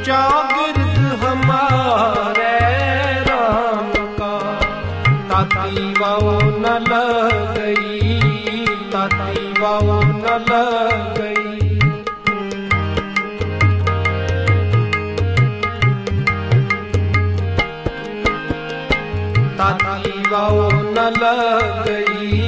चागिर्द हमारे राम का। ताती वाओ न लग गई, ताती वाओ न लग गई। ताती वाओ न लग गई।